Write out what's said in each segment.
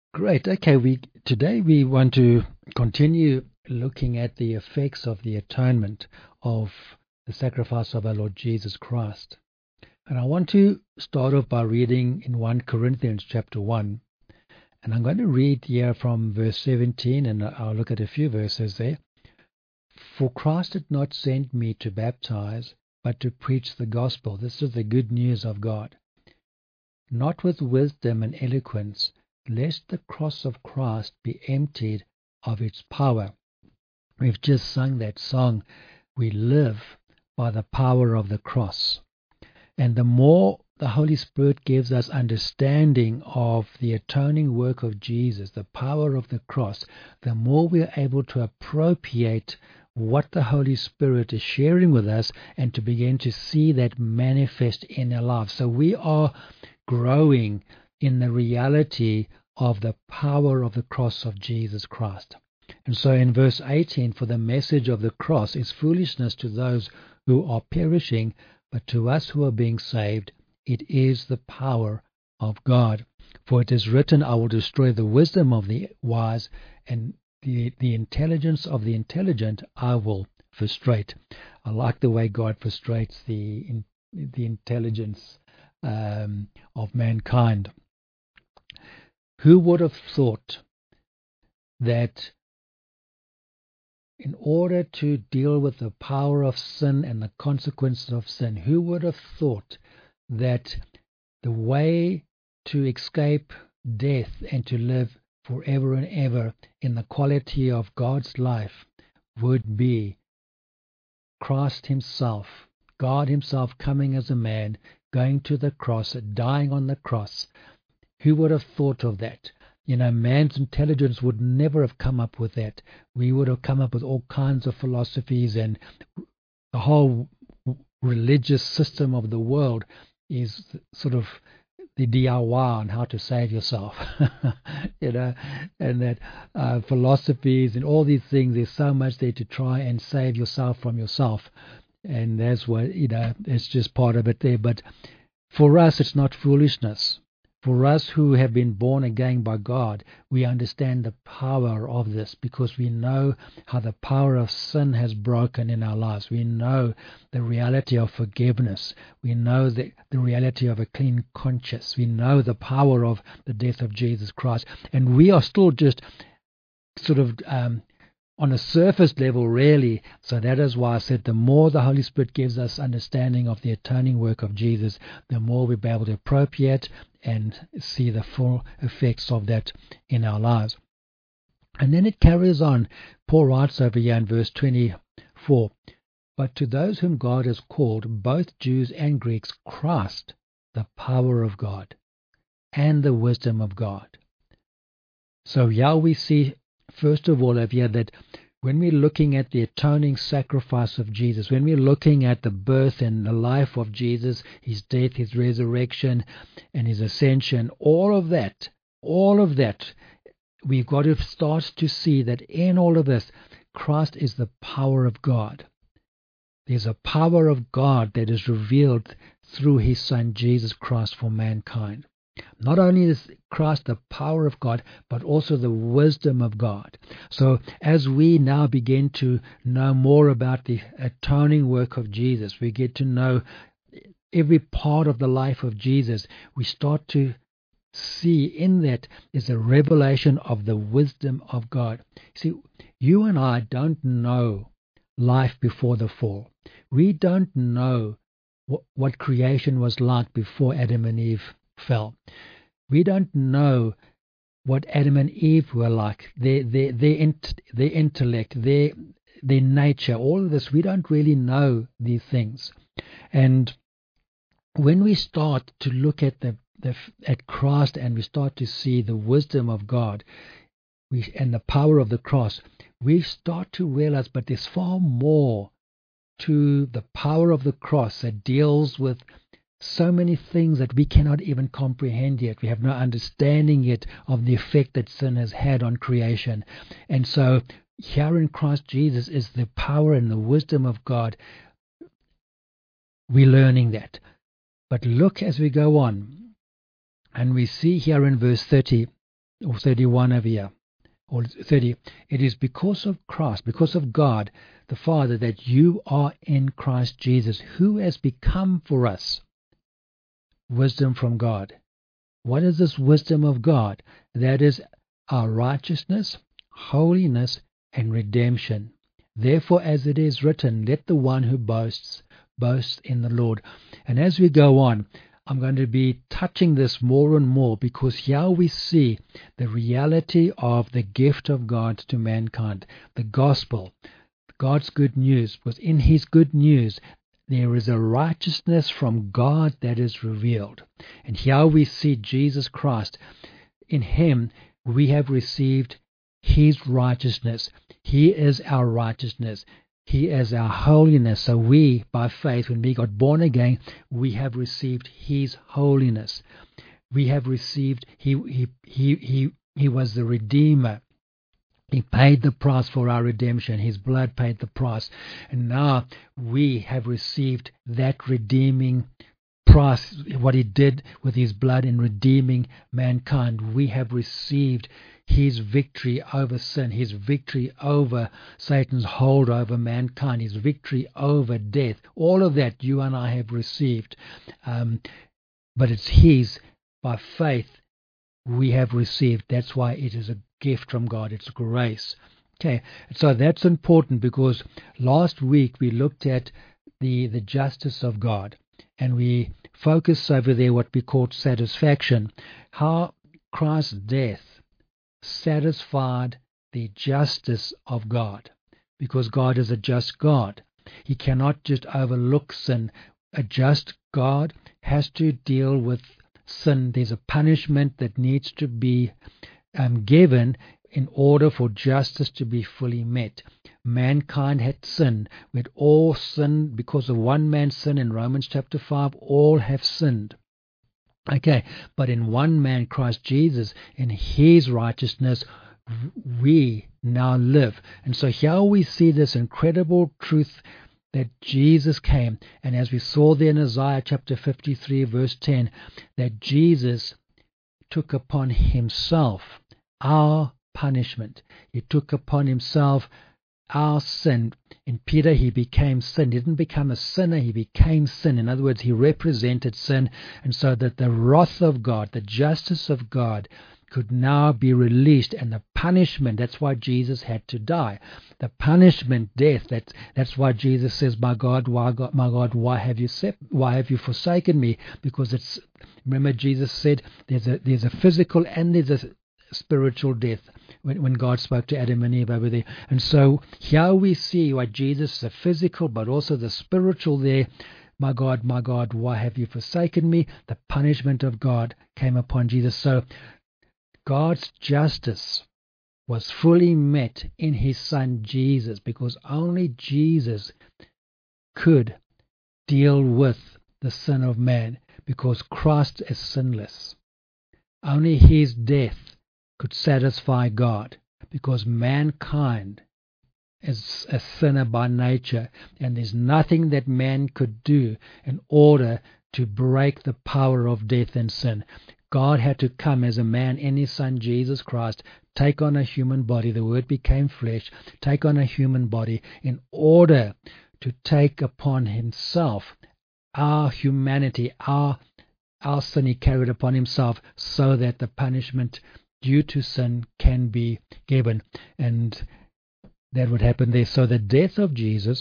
Great. Okay, today we want to continue looking at the effects of the atonement of the sacrifice of our Lord Jesus Christ. And I want to start off by reading in 1 Corinthians chapter 1. And I'm going to read here from verse 17, and I'll look at a few verses there. For Christ did not send me to baptize, but to preach the gospel. This is the good news of God. Not with wisdom and eloquence, lest the cross of Christ be emptied of its power. We've just sung that song, We Live by the Power of the Cross. And the more the Holy Spirit gives us understanding of the atoning work of Jesus, the power of the cross, the more we are able to appropriate what the Holy Spirit is sharing with us and to begin to see that manifest in our lives. So we are growing in the reality of the power of the cross of Jesus Christ. And so in verse 18, for the message of the cross is foolishness to those who are perishing, but to us who are being saved, it is the power of God. For it is written, I will destroy the wisdom of the wise, and the intelligence of the intelligent I will frustrate. I like the way God frustrates the intelligence of mankind. Who would have thought that in order to deal with the power of sin and the consequences of sin, who would have thought that the way to escape death and to live forever and ever in the quality of God's life would be Christ himself, God himself coming as a man, going to the cross, dying on the cross? Who would have thought of that? Man's intelligence would never have come up with that. We would have come up with all kinds of philosophies, and the whole religious system of the world is sort of the DIY on how to save yourself, and that philosophies and all these things, there's so much there to try and save yourself from yourself. And that's what, it's just part of it there. But for us, it's not foolishness. For us who have been born again by God, we understand the power of this because we know how the power of sin has broken in our lives. We know the reality of forgiveness. We know the reality of a clean conscience. We know the power of the death of Jesus Christ. And we are still just sort of on a surface level, really. So that is why I said the more the Holy Spirit gives us understanding of the atoning work of Jesus, the more we'll be able to appropriate and see the full effects of that in our lives. And then it carries on. Paul writes over here in verse 24, but to those whom God has called, both Jews and Greeks, Christ, the power of God and the wisdom of God. So here we see, first of all, over here, that when we're looking at the atoning sacrifice of Jesus, when we're looking at the birth and the life of Jesus, his death, his resurrection, and his ascension, all of that, we've got to start to see that in all of this, Christ is the power of God. There's a power of God that is revealed through his Son, Jesus Christ, for mankind. Not only is Christ the power of God, but also the wisdom of God. So as we now begin to know more about the atoning work of Jesus, we get to know every part of the life of Jesus, we start to see in that is a revelation of the wisdom of God. See, you and I don't know life before the fall. We don't know what creation was like before Adam and Eve fell. We don't know what Adam and Eve were like, their intellect, their nature, all of this. We don't really know these things. And when we start to look at at Christ and we start to see the wisdom of God and the power of the cross, we start to realize, but there's far more to the power of the cross that deals with so many things that we cannot even comprehend yet. We have no understanding yet of the effect that sin has had on creation. And so here in Christ Jesus is the power and the wisdom of God. We're learning that. But look as we go on, and we see here in verse 30, or 31 over here, or 30. It is because of Christ, because of God the Father, that you are in Christ Jesus, who has become for us wisdom from God. What is this wisdom of God? That is our righteousness, holiness, and redemption. Therefore, as it is written, let the one who boasts, boast in the Lord. And as we go on, I'm going to be touching this more and more, because here we see the reality of the gift of God to mankind, the gospel, God's good news. Because in his good news, there is a righteousness from God that is revealed. And here we see Jesus Christ. In him we have received his righteousness. He is our righteousness. He is our holiness. So we, by faith, when we got born again, we have received his holiness. We have received, he was the Redeemer. He paid the price for our redemption. His blood paid the price. And now we have received that redeeming price, what he did with his blood in redeeming mankind. We have received his victory over sin, his victory over Satan's hold over mankind, his victory over death. All of that you and I have received. But it's his, by faith, we have received. That's why it is a gift from God. It's grace. Okay, so that's important, because last week we looked at the justice of God, and we focused over there what we called satisfaction, how Christ's death satisfied the justice of God, because God is a just God. He cannot just overlook sin. A just God has to deal with sin. There's a punishment that needs to be given in order for justice to be fully met. Mankind had sinned. We had all sinned because of one man's sin. In Romans chapter 5, all have sinned. Okay, but in one man, Christ Jesus, in his righteousness, we now live. And so here we see this incredible truth that Jesus came, and as we saw there in Isaiah chapter 53 verse 10, that Jesus took upon himself our punishment. He took upon himself our sin. In Peter, he became sin. He didn't become a sinner, he became sin. In other words, he represented sin, and so that the wrath of God, the justice of God, could now be released, and the punishment, that's why Jesus had to die. The punishment, death, that's why Jesus says, my God, why have you forsaken me? Because it's, remember Jesus said there's a physical and there's a spiritual death when God spoke to Adam and Eve over there. And so here we see why Jesus is the physical but also the spiritual there. My God, why have you forsaken me? The punishment of God came upon Jesus. So God's justice was fully met in his Son Jesus, because only Jesus could deal with the sin of man, because Christ is sinless. Only his death could satisfy God, because mankind is a sinner by nature, and there's nothing that man could do in order to break the power of death and sin. God had to come as a man in his Son Jesus Christ, take on a human body. The Word became flesh, take on a human body in order to take upon himself our humanity, our sin he carried upon himself, so that the punishment due to sin can be given. And that would happen there. So the death of Jesus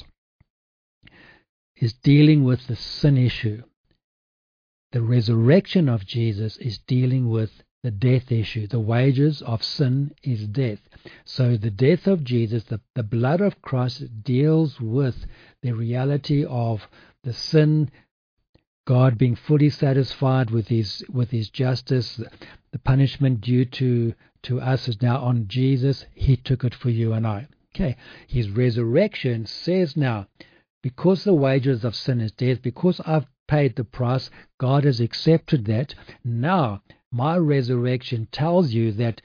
is dealing with the sin issue. The resurrection of Jesus is dealing with the death issue. The wages of sin is death. So the death of Jesus, the blood of Christ, deals with the reality of the sin, God being fully satisfied with his justice. The punishment due to us is now on Jesus. He took it for you and I. Okay. His resurrection says now, because the wages of sin is death, because I've paid the price, God has accepted that. Now my resurrection tells you that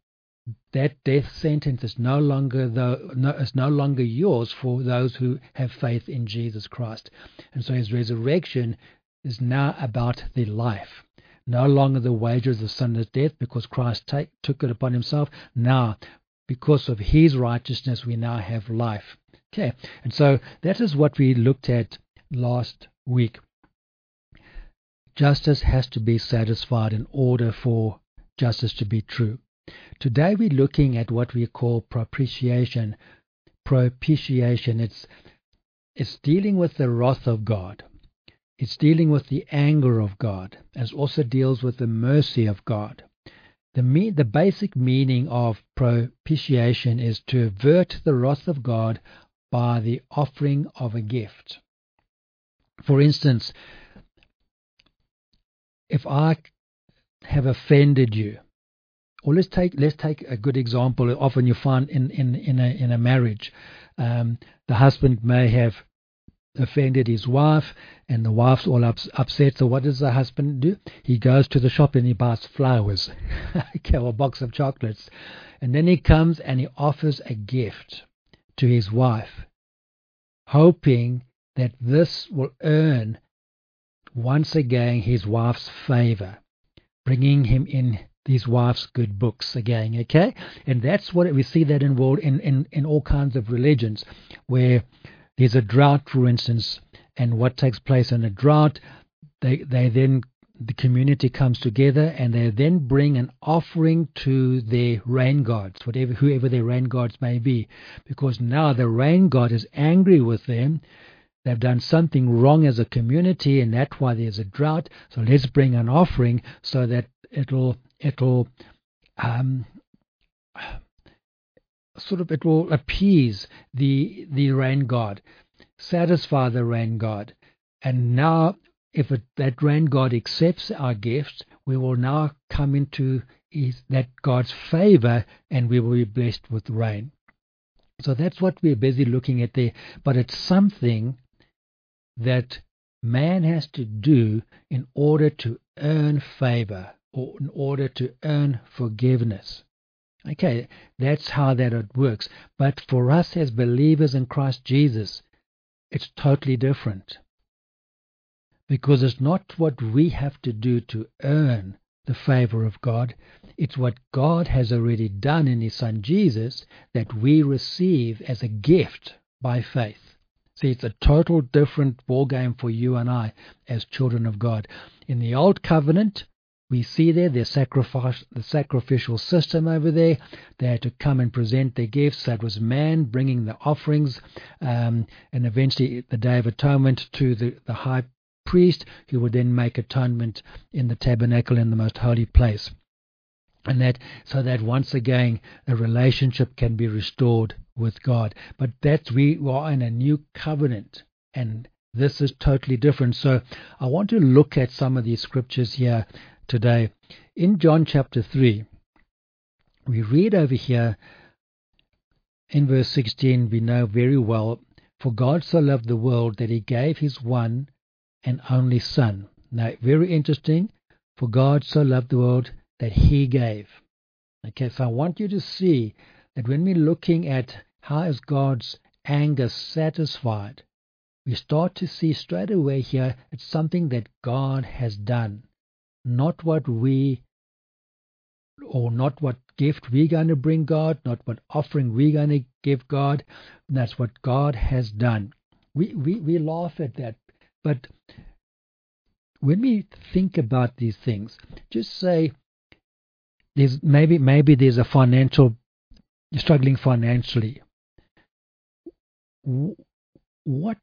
death sentence is no longer yours for those who have faith in Jesus Christ. And so his resurrection is now about the life. No longer the wages of sin is death, because Christ took it upon himself. Now, because of his righteousness, we now have life. Okay, and so that is what we looked at last week. Justice has to be satisfied in order for justice to be true. Today we're looking at what we call propitiation. Propitiation, it's dealing with the wrath of God. It's dealing with the anger of God, as also deals with the mercy of God. The basic meaning of propitiation is to avert the wrath of God by the offering of a gift. For instance, if I have offended you, or let's take a good example. Often you find in a marriage, the husband may have offended his wife, and the wife's all upset. So what does the husband do? He goes to the shop and he buys flowers, or a box of chocolates, and then he comes and he offers a gift to his wife, hoping that this will earn once again his wife's favor, bringing him in his wife's good books again. Okay, and that's what we see that involved in all kinds of religions, where there's a drought, for instance, and what takes place in a drought, they then, the community comes together and they then bring an offering to their rain gods, whoever their rain gods may be, because now the rain god is angry with them. They've done something wrong as a community, and that's why there's a drought. So let's bring an offering so that it'll appease the rain god, satisfy the rain god. And now, if that rain god accepts our gift, we will now come into that God's favor, and we will be blessed with rain. So that's what we're busy looking at there. But it's something that man has to do in order to earn favor, or in order to earn forgiveness. Okay, that's how that works. But for us as believers in Christ Jesus, it's totally different. Because it's not what we have to do to earn the favor of God. It's what God has already done in his Son Jesus that we receive as a gift by faith. See, it's a total different ballgame for you and I as children of God. In the Old Covenant, we see there the sacrificial system over there. They had to come and present their gifts. That was man bringing the offerings, and eventually the Day of Atonement to the high priest, who would then make atonement in the tabernacle in the most holy place. And so that once again a relationship can be restored with God. But we are in a new covenant, and this is totally different. So I want to look at some of these scriptures here today. In John chapter 3, we read over here in verse 16, we know very well, for God so loved the world that he gave his one and only Son. Now, very interesting, for God so loved the world that he gave. Okay, so I want you to see that when we're looking at how is God's anger satisfied, we start to see straight away here it's something that God has done, not what gift we're going to bring God, not what offering we're going to give God. That's what God has done. We laugh at that, but when we think about these things, just say there's maybe there's you're struggling financially. What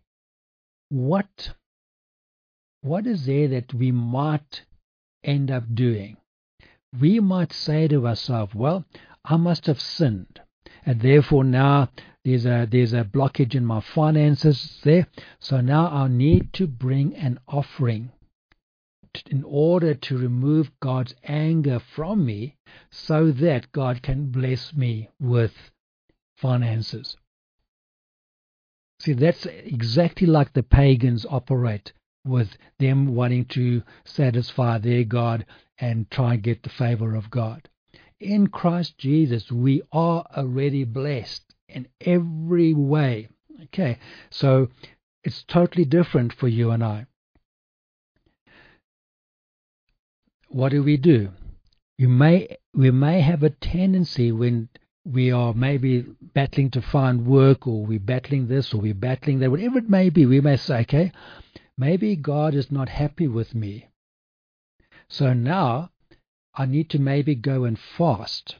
is there that we might end up doing? We might say to ourselves, well, I must have sinned, and therefore now there's a blockage in my finances there, so now I need to bring an offering in order to remove God's anger from me, so that God can bless me with finances. See, that's exactly like the pagans operate, with them wanting to satisfy their God and try and get the favor of God. In Christ Jesus, we are already blessed in every way. Okay, so it's totally different for you and I. what do? We may have a tendency when we are maybe battling to find work, or we're battling this, or we're battling that, whatever it may be, we may say, okay, maybe God is not happy with me. So now I need to maybe go and fast.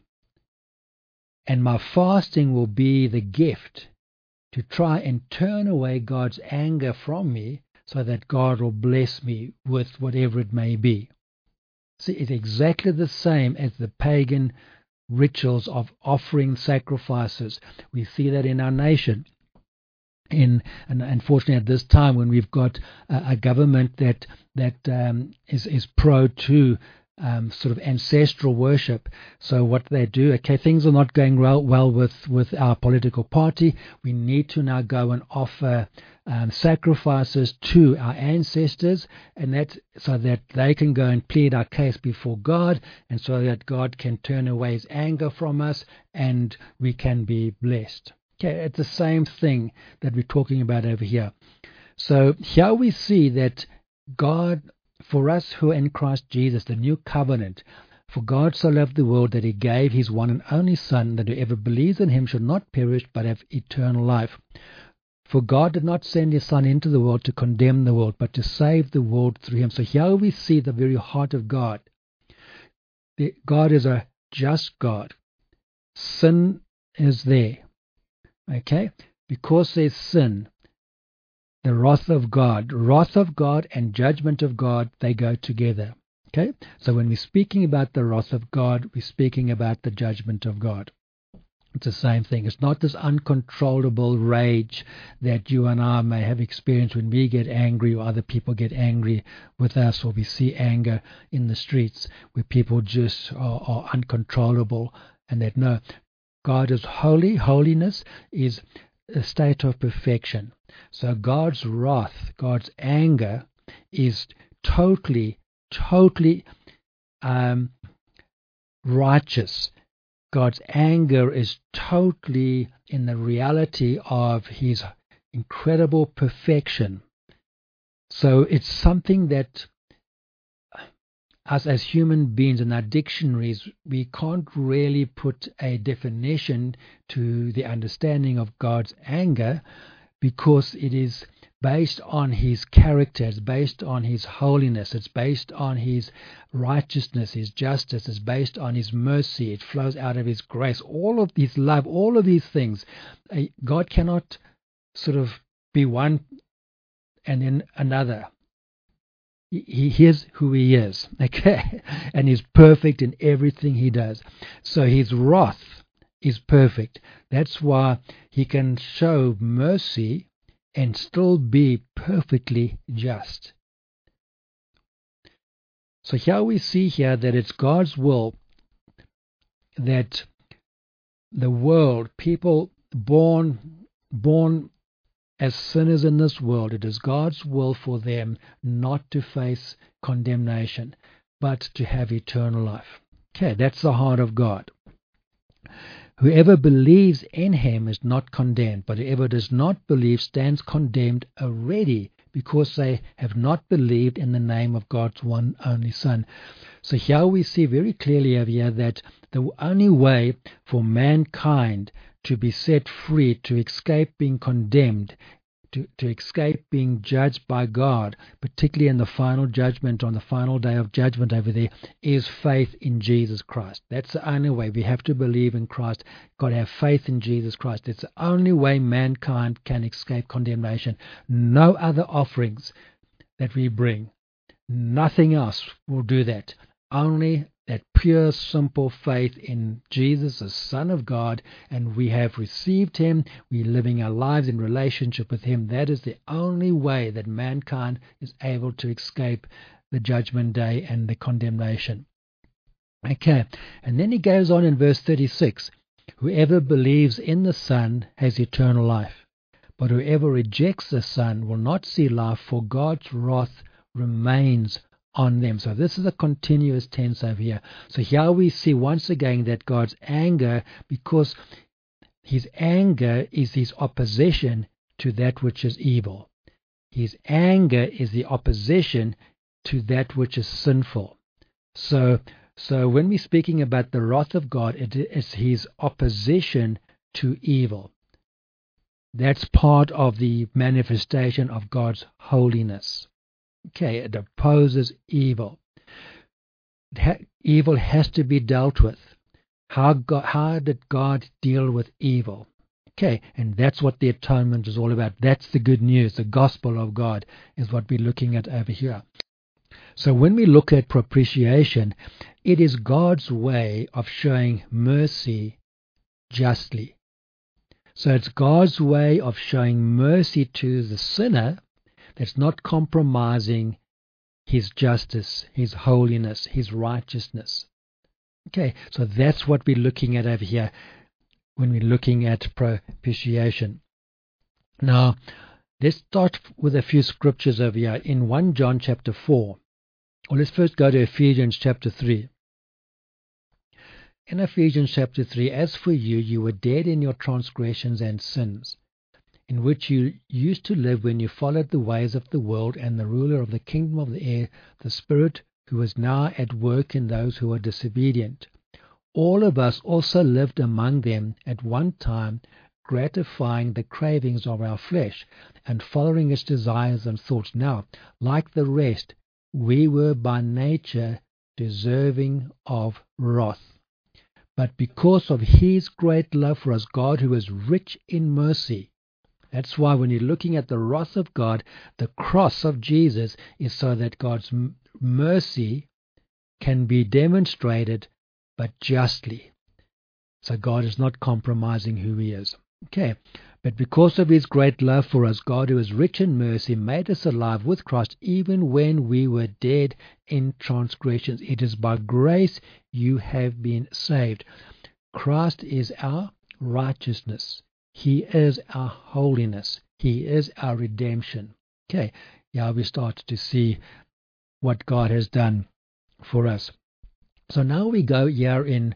And my fasting will be the gift to try and turn away God's anger from me so that God will bless me with whatever it may be. See, it's exactly the same as the pagan rituals of offering sacrifices. We see that in our nation. And unfortunately, at this time, when we've got a government that is pro to sort of ancestral worship. So what they do, okay, things are not going well with our political party. We need to now go and offer sacrifices to our ancestors, and that so that they can go and plead our case before God, and so that God can turn away His anger from us, and we can be blessed. Okay, it's the same thing that we're talking about over here. So here we see that God, for us who are in Christ Jesus, the new covenant, for God so loved the world that He gave His one and only Son, that whoever believes in Him should not perish but have eternal life. For God did not send His Son into the world to condemn the world, but to save the world through Him. So here we see the very heart of God. God is a just God. Sin is there. Okay? Because there's sin, the wrath of God and judgment of God, they go together. Okay? So when we're speaking about the wrath of God, we're speaking about the judgment of God. It's the same thing. It's not this uncontrollable rage that you and I may have experienced when we get angry or other people get angry with us, or we see anger in the streets where people just are uncontrollable, and that no, God is holy. Holiness is a state of perfection. So God's wrath, God's anger is totally righteous. God's anger is totally in the reality of His incredible perfection. So it's something that us as human beings in our dictionaries, we can't really put a definition to the understanding of God's anger, because it is based on His character, it's based on His holiness, it's based on His righteousness, His justice, it's based on His mercy, it flows out of His grace, all of His love, all of these things. God cannot sort of be one and then another. He is who He is, okay? And He's perfect in everything He does. So His wrath is perfect. That's why He can show mercy and still be perfectly just. So here we see here that it's God's will that the world, people born as sinners in this world, it is God's will for them not to face condemnation, but to have eternal life. Okay, that's the heart of God. Whoever believes in Him is not condemned, but whoever does not believe stands condemned already, because they have not believed in the name of God's one only Son. So here we see very clearly over here that the only way for mankind to be set free, to escape being condemned, to escape being judged by God, particularly in the final judgment, on the final day of judgment over there, is faith in Jesus Christ. That's the only way. We have to believe in Christ. Got to have faith in Jesus Christ. It's the only way mankind can escape condemnation. No other offerings that we bring, nothing else will do that. Only that pure, simple faith in Jesus, the Son of God, and we have received Him. We're living our lives in relationship with Him. That is the only way that mankind is able to escape the judgment day and the condemnation. Okay, and then he goes on in verse 36. Whoever believes in the Son has eternal life, but whoever rejects the Son will not see life, for God's wrath remains on them. So this is a continuous tense over here. So here we see once again that God's anger, because His anger is His opposition to that which is evil. His anger is the opposition to that which is sinful. So when we're speaking about the wrath of God, it is his opposition to evil. That's part of the manifestation of God's holiness. Okay, it opposes evil. Evil has to be dealt with. How did God deal with evil? Okay, and that's what the atonement is all about. That's the good news. The gospel of God is what we're looking at over here. So when we look at propitiation, it is God's way of showing mercy justly. So it's God's way of showing mercy to the sinner that's not compromising his justice, his holiness, his righteousness. Okay, so that's what we're looking at over here when we're looking at propitiation. Now, let's start with a few scriptures over here. In 1 John chapter 4, or let's first go to Ephesians chapter 3. In Ephesians chapter 3, as for you, you were dead in your transgressions and sins, in which you used to live when you followed the ways of the world and the ruler of the kingdom of the air, the Spirit who is now at work in those who are disobedient. All of us also lived among them at one time, gratifying the cravings of our flesh and following its desires and thoughts. Now, like the rest, we were by nature deserving of wrath. But because of his great love for us, God, who is rich in mercy, that's why when you're looking at the wrath of God, the cross of Jesus is so that God's mercy can be demonstrated, but justly. So God is not compromising who he is. Okay, but because of his great love for us, God, who is rich in mercy, made us alive with Christ even when we were dead in transgressions. It is by grace you have been saved. Christ is our righteousness. He is our holiness. He is our redemption. Okay, yeah, we start to see what God has done for us. So now we go here in,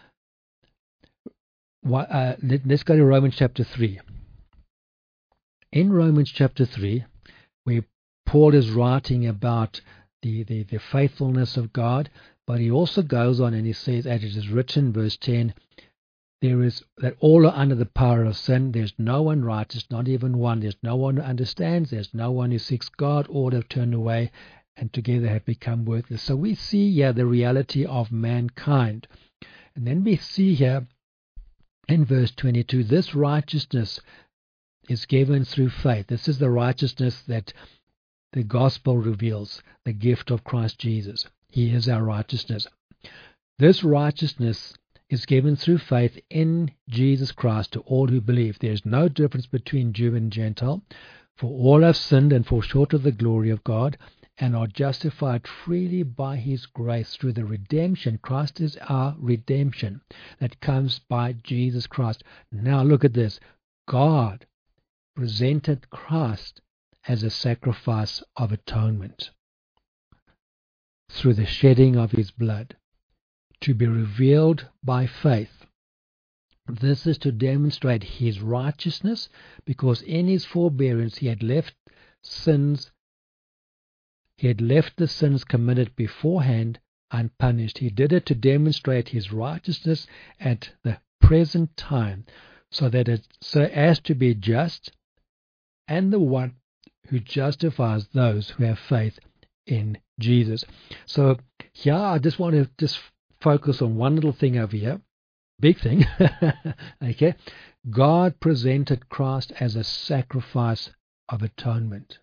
let's go to Romans chapter 3. In Romans chapter 3, where Paul is writing about the faithfulness of God, but he also goes on and he says, as it is written, verse 10, there is that all are under the power of sin. There's no one righteous, not even one. There's no one who understands. There's no one who seeks God. All have turned away and together have become worthless. So we see here the reality of mankind. And then we see here in verse 22, this righteousness is given through faith. This is the righteousness that the gospel reveals, the gift of Christ Jesus. He is our righteousness. This righteousness is given through faith in Jesus Christ to all who believe. There is no difference between Jew and Gentile, for all have sinned and fall short of the glory of God, and are justified freely by his grace through the redemption. Christ is our redemption that comes by Jesus Christ. Now look at this. God presented Christ as a sacrifice of atonement through the shedding of his blood, to be revealed by faith. This is to demonstrate his righteousness, because in his forbearance he had left the sins committed beforehand unpunished. He did it to demonstrate his righteousness at the present time, so as to be just and the one who justifies those who have faith in Jesus. So here I just want to focus on one little thing over here, big thing. Okay, God presented Christ as a sacrifice of atonement.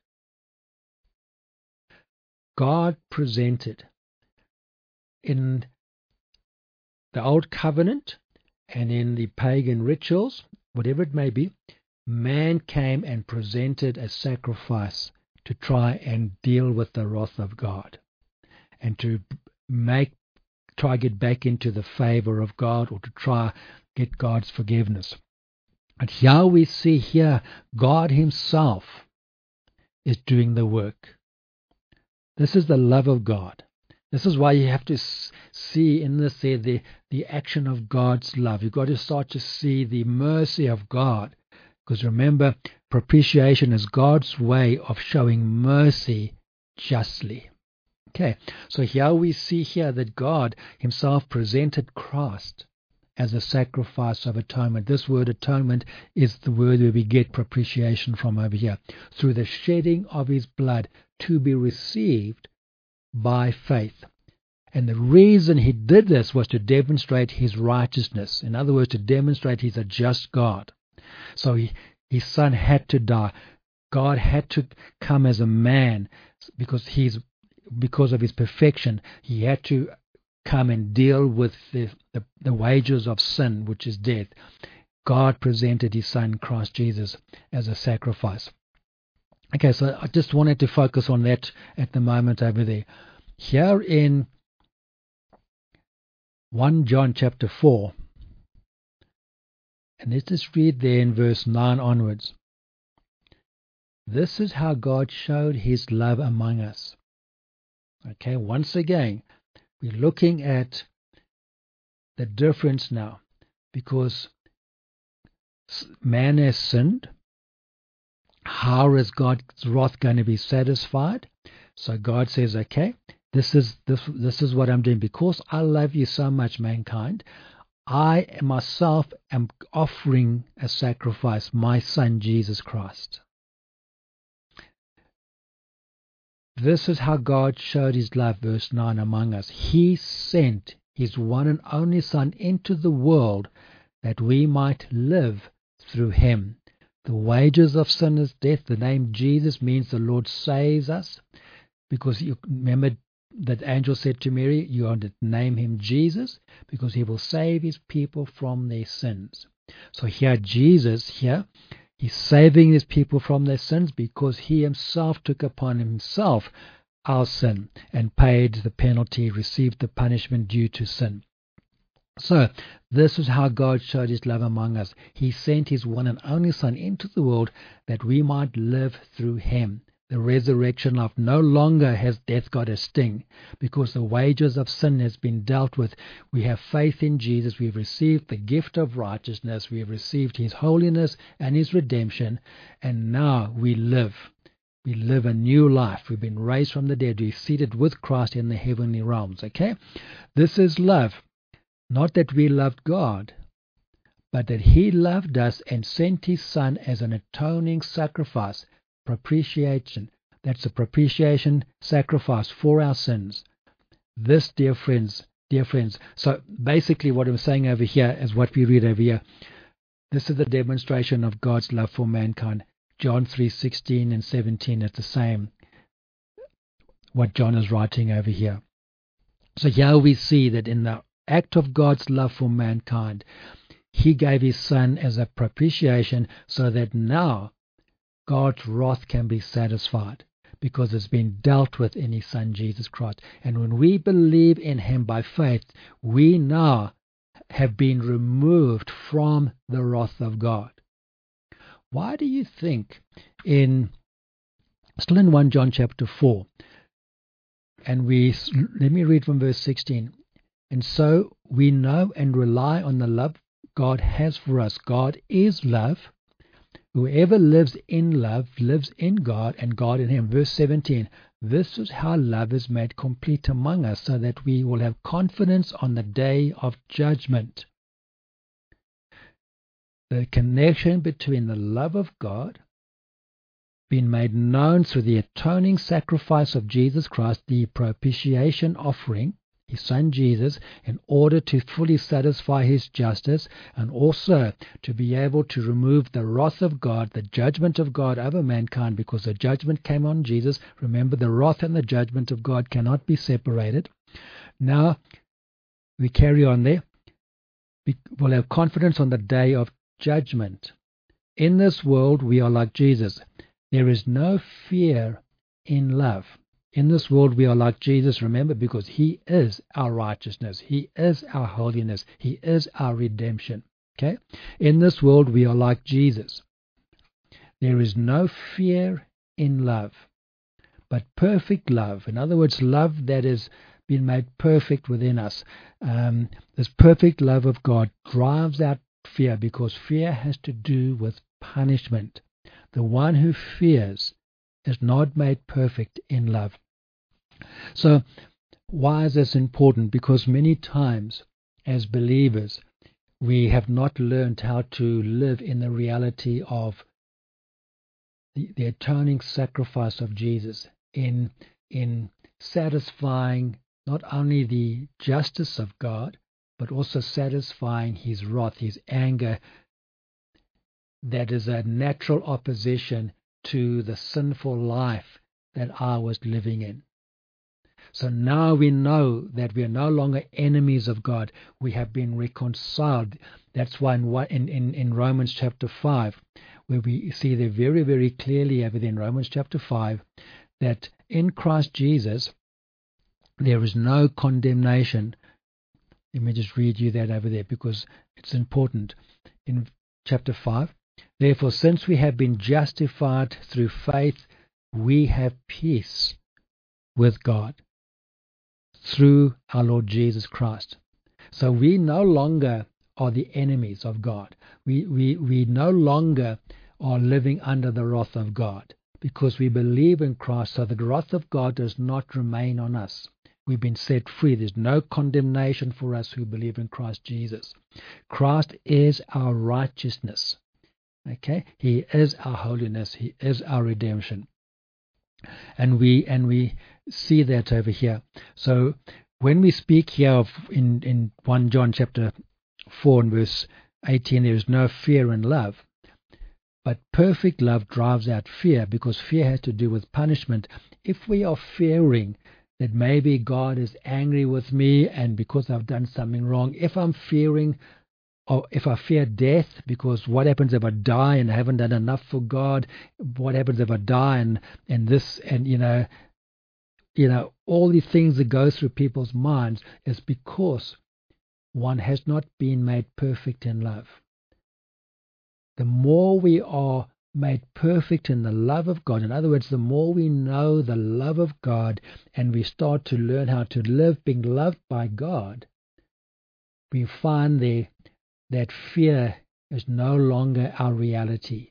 God presented in the old covenant and in the pagan rituals, whatever it may be, man came and presented a sacrifice to try and deal with the wrath of God and to try get back into the favor of God, or to try get God's forgiveness. And here we see God himself is doing the work. This is the love of God. This is why you have to see in this the action of God's love. You've got to start to see the mercy of God. Because remember, propitiation is God's way of showing mercy justly. Okay, so here we see here that God himself presented Christ as a sacrifice of atonement. This word atonement is the word where we get propitiation from over here. Through the shedding of his blood to be received by faith. And the reason he did this was to demonstrate his righteousness. In other words, to demonstrate he's a just God. So his son had to die. God had to come as a man because of his perfection. He had to come and deal with the wages of sin, which is death. God presented his son, Christ Jesus, as a sacrifice. Okay, so I just wanted to focus on that at the moment over there. Here in 1 John chapter 4, and let's just read there in verse 9 onwards. This is how God showed his love among us. Okay, once again, we're looking at the difference now, because man has sinned. How is God's wrath going to be satisfied? So God says, okay, this is what I'm doing. Because I love you so much, mankind, I myself am offering a sacrifice, my son Jesus Christ. This is how God showed his love, verse 9, among us. He sent his one and only Son into the world that we might live through him. The wages of sin is death. The name Jesus means the Lord saves us. Because you remember that angel said to Mary, you are to name him Jesus, because he will save his people from their sins. So here Jesus, he's saving his people from their sins because he himself took upon himself our sin and paid the penalty, received the punishment due to sin. So this is how God showed his love among us. He sent his one and only Son into the world that we might live through him. The resurrection life. No longer has death got a sting, because the wages of sin has been dealt with. We have faith in Jesus. We've received the gift of righteousness. We have received his holiness and his redemption. And now we live. We live a new life. We've been raised from the dead. We're seated with Christ in the heavenly realms. Okay? This is love. Not that we loved God, but that he loved us and sent his Son as an atoning sacrifice. Propitiation. That's a propitiation sacrifice for our sins. This, dear friends. So basically what I'm saying over here is what we read over here. This is the demonstration of God's love for mankind. John 3:16 and 17 is the same. What John is writing over here. So here we see that in the act of God's love for mankind, he gave his Son as a propitiation so that now God's wrath can be satisfied because it's been dealt with in his Son Jesus Christ. And when we believe in him by faith, we now have been removed from the wrath of God. Why do you think still in 1 John chapter 4, and let me read from verse 16. And so we know and rely on the love God has for us. God is love. Whoever lives in love lives in God and God in him. Verse 17, this is how love is made complete among us, so that we will have confidence on the day of judgment. The connection between the love of God being made known through the atoning sacrifice of Jesus Christ, the propitiation offering, his Son Jesus, in order to fully satisfy his justice and also to be able to remove the wrath of God, the judgment of God over mankind, because the judgment came on Jesus. Remember, the wrath and the judgment of God cannot be separated. Now, we carry on there. We will have confidence on the day of judgment. In this world, we are like Jesus. There is no fear in love. In this world, we are like Jesus, remember, because he is our righteousness. He is our holiness. He is our redemption. Okay? In this world, we are like Jesus. There is no fear in love, but perfect love. In other words, love that has been made perfect within us. This perfect love of God drives out fear, because fear has to do with punishment. The one who fears is not made perfect in love. So why is this important? Because many times as believers, we have not learned how to live in the reality of the atoning sacrifice of Jesus in satisfying not only the justice of God, but also satisfying his wrath, his anger, that is a natural opposition to the sinful life that I was living in. So now we know that we are no longer enemies of God. We have been reconciled. That's why in Romans chapter 5, where we see there very, very clearly over there in Romans chapter 5, that in Christ Jesus there is no condemnation. Let me just read you that over there because it's important. In chapter 5, therefore, since we have been justified through faith, we have peace with God through our Lord Jesus Christ. So we no longer are the enemies of God. We no longer are living under the wrath of God because we believe in Christ. So the wrath of God does not remain on us. We've been set free. There's no condemnation for us who believe in Christ Jesus. Christ is our righteousness. Okay? He is our holiness. He is our redemption. And we see that over here. So when we speak here of in 1 John chapter 4 and verse 18, there is no fear in love. But perfect love drives out fear, because fear has to do with punishment. If we are fearing that maybe God is angry with me and because I've done something wrong, if I'm fearing, or if I fear death, because what happens if I die and I haven't done enough for God? What happens if I die and this, and all these things that go through people's minds is because one has not been made perfect in love. The more we are made perfect in the love of God, in other words, the more we know the love of God and we start to learn how to live being loved by God, we find there that fear is no longer our reality.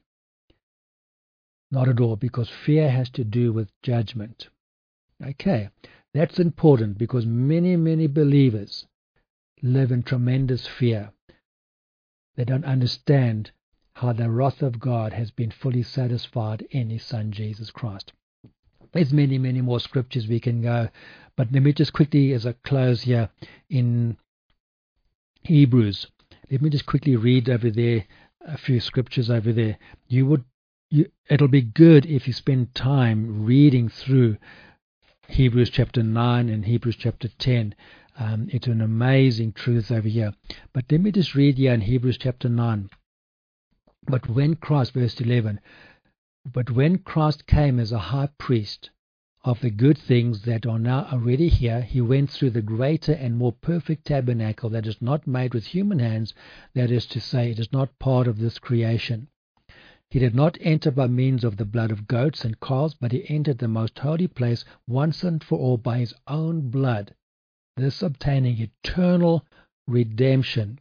Not at all, because fear has to do with judgment. Okay, that's important because many, many believers live in tremendous fear. They don't understand how the wrath of God has been fully satisfied in his Son, Jesus Christ. There's many, many more scriptures we can go, but let me just quickly, as I close here, in Hebrews, let me just quickly read over there a few scriptures over there. It'll be good if you spend time reading through Hebrews chapter 9 and Hebrews chapter 10. It's an amazing truth over here. But let me just read here in Hebrews chapter 9. But when Christ, verse 11, but when Christ came as a high priest of the good things that are now already here, he went through the greater and more perfect tabernacle that is not made with human hands, that is to say, it is not part of this creation. He did not enter by means of the blood of goats and calves, but he entered the most holy place once and for all by his own blood, this obtaining eternal redemption.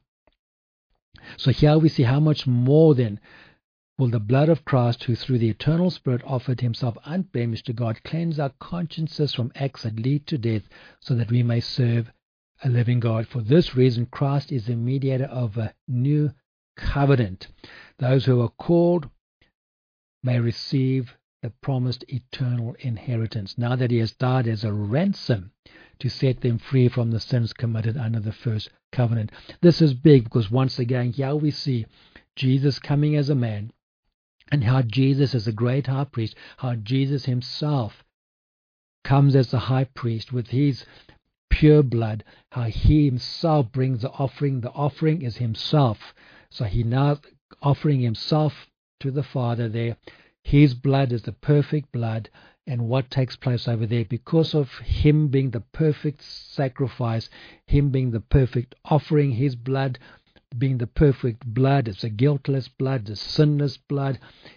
So here we see how much more then will the blood of Christ, who through the eternal Spirit offered himself unblemished to God, cleanse our consciences from acts that lead to death, so that we may serve a living God. For this reason, Christ is the mediator of a new covenant. Those who are called may receive the promised eternal inheritance, now that he has died as a ransom to set them free from the sins committed under the first covenant. This is big because once again, here we see Jesus coming as a man, and how Jesus is a great high priest, how Jesus himself comes as the high priest with his pure blood, how he himself brings the offering. The offering is himself. So he now offering himself to the Father there. His blood is the perfect blood. And what takes place over there, because of him being the perfect sacrifice, him being the perfect offering, his blood being the perfect blood, it's a guiltless blood, a sinless blood,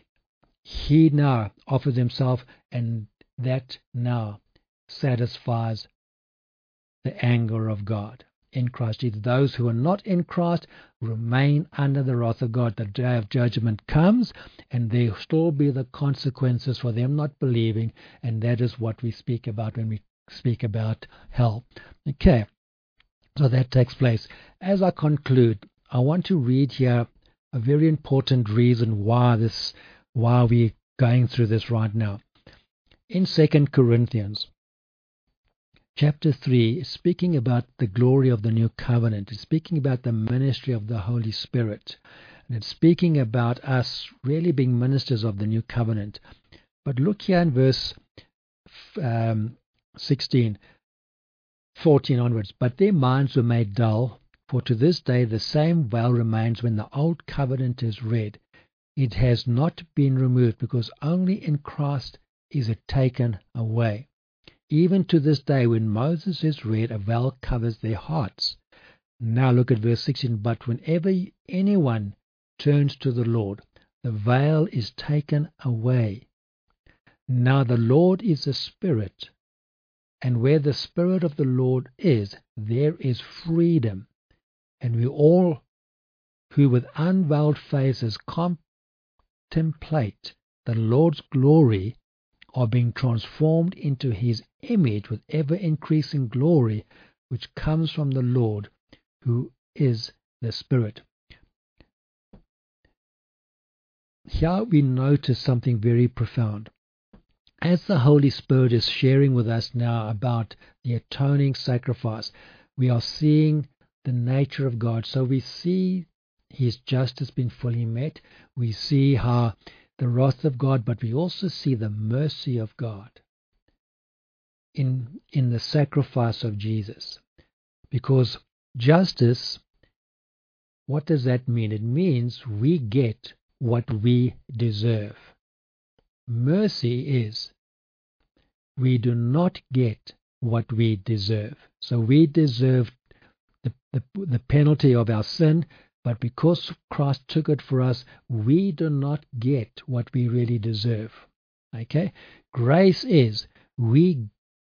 he now offers himself, and that now satisfies the anger of God in Christ Jesus. Those who are not in Christ remain under the wrath of God. The day of judgment comes, and there will still be the consequences for them not believing, and that is what we speak about when we speak about hell. Okay, so that takes place. As I conclude, I want to read here a very important reason why we're going through this right now. In 2 Corinthians chapter 3, is speaking about the glory of the new covenant. It's speaking about the ministry of the Holy Spirit. And it's speaking about us really being ministers of the new covenant. But look here in verse 16, 14 onwards. But their minds were made dull, for to this day the same veil remains when the old covenant is read. It has not been removed, because only in Christ is it taken away. Even to this day, when Moses is read, a veil covers their hearts. Now look at verse 16. But whenever anyone turns to the Lord, the veil is taken away. Now the Lord is a Spirit, and where the Spirit of the Lord is, there is freedom. And we all who with unveiled faces contemplate the Lord's glory are being transformed into His image with ever-increasing glory, which comes from the Lord, who is the Spirit. Here we notice something very profound. As the Holy Spirit is sharing with us now about the atoning sacrifice, we are seeing the nature of God. So we see His justice being fully met. We see how the wrath of God, but we also see the mercy of God in the sacrifice of Jesus. Because justice, what does that mean? It means we get what we deserve. Mercy is we do not get what we deserve. So we deserve the penalty of our sin, but because Christ took it for us, we do not get what we really deserve. Okay? Grace is we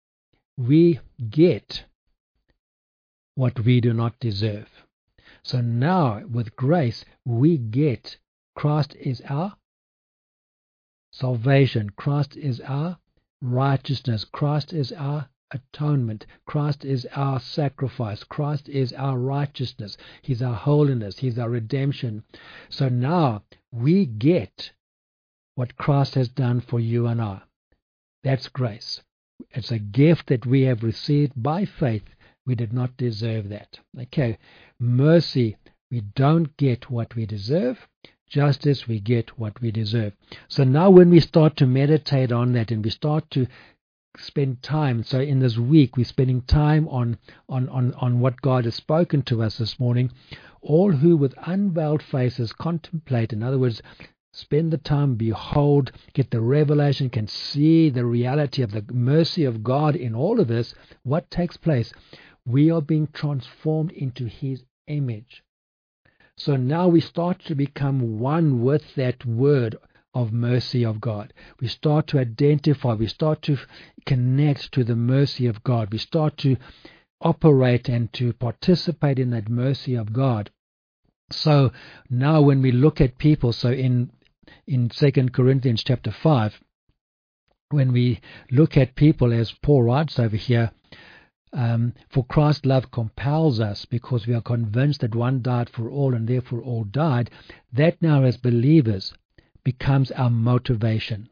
get what we do not deserve. So now with grace, we get Christ is our salvation. Christ is our righteousness. Christ is our atonement. Christ is our sacrifice. Christ is our righteousness. He's our holiness. He's our redemption. So now we get what Christ has done for you and I. That's grace. It's a gift that we have received by faith. We did not deserve that. Okay. Mercy, we don't get what we deserve. Justice, we get what we deserve. So now when we start to meditate on that and we start to spend time, so in this week we're spending time on what God has spoken to us this morning, all who with unveiled faces contemplate, in other words, spend the time, behold, get the revelation, can see the reality of the mercy of God in all of this, what takes place? We are being transformed into His image. So now we start to become one with that word of mercy of God. We start to identify, we start to connect to the mercy of God. We start to operate and to participate in that mercy of God. So now when we look at people, so in 2 Corinthians chapter 5, when we look at people, as Paul writes over here, for Christ's love compels us, because we are convinced that one died for all and therefore all died. That now as believers becomes our motivation.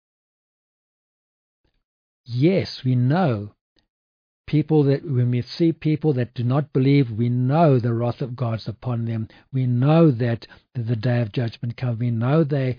Yes, we know people that when we see people that do not believe, we know the wrath of God's upon them. We know that the day of judgment comes. We know they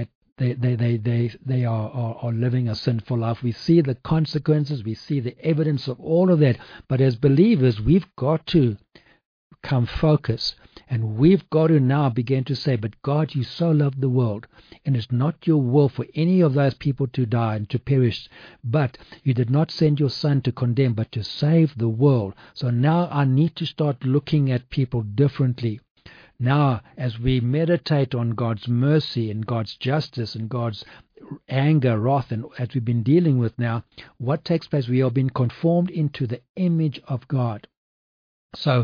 are living a sinful life. We see the consequences. We see the evidence of all of that. But as believers, we've got to come focus. And we've got to now begin to say, but God, you so loved the world, and it's not your will for any of those people to die and to perish. But you did not send your Son to condemn, but to save the world. So now I need to start looking at people differently. Now, as we meditate on God's mercy and God's justice and God's anger, wrath, and as we've been dealing with now, what takes place? We are being conformed into the image of God. So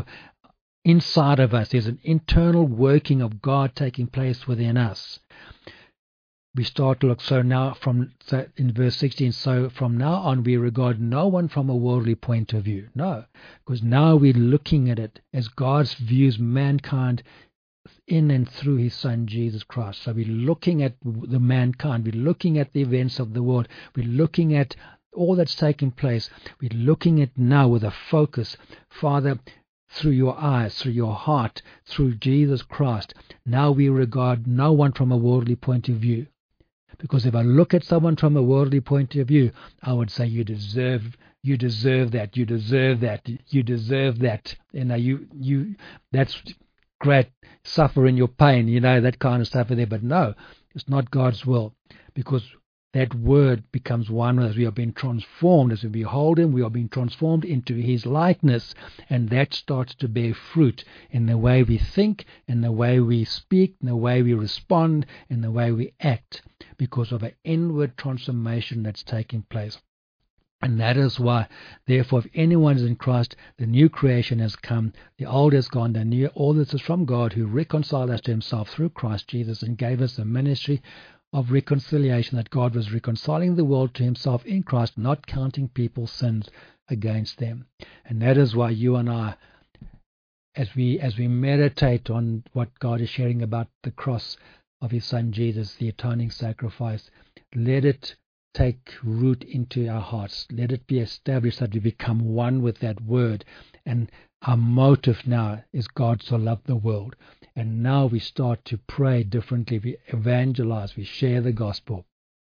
inside of us, there's an internal working of God taking place within us. we start to look. So in verse 16, so from now on we regard no one from a worldly point of view. No, because now we're looking at it as God views mankind in and through his Son Jesus Christ. So we're looking at the mankind, we're looking at the events of the world, we're looking at all that's taking place. We're looking at now with a focus, Father, through your eyes, through your heart, through Jesus Christ. Now we regard no one from a worldly point of view. Because if I look at someone from a worldly point of view, I would say you deserve that, you deserve that, you deserve that. That's great, suffer in your pain, that kind of stuff there. But no, it's not God's will, because that word becomes one as we are being transformed. As we behold him, we are being transformed into his likeness, and that starts to bear fruit in the way we think, in the way we speak, in the way we respond, in the way we act, because of an inward transformation that's taking place. And that is why, therefore, if anyone is in Christ, the new creation has come, the old has gone, the new. All this is from God, who reconciled us to himself through Christ Jesus and gave us a ministry of reconciliation, that God was reconciling the world to himself in Christ, not counting people's sins against them. And that is why you and I, as we meditate on what God is sharing about the cross of his Son Jesus, the atoning sacrifice, let it take root into our hearts. Let it be established that we become one with that word. And our motive now is God so loved the world. And now we start to pray differently. We evangelize. We share the gospel.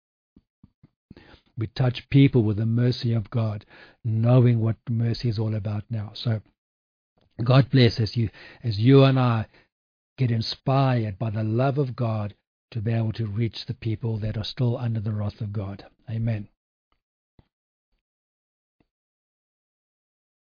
We touch people with the mercy of God, knowing what mercy is all about now. So God bless as you and I get inspired by the love of God to be able to reach the people that are still under the wrath of God. Amen.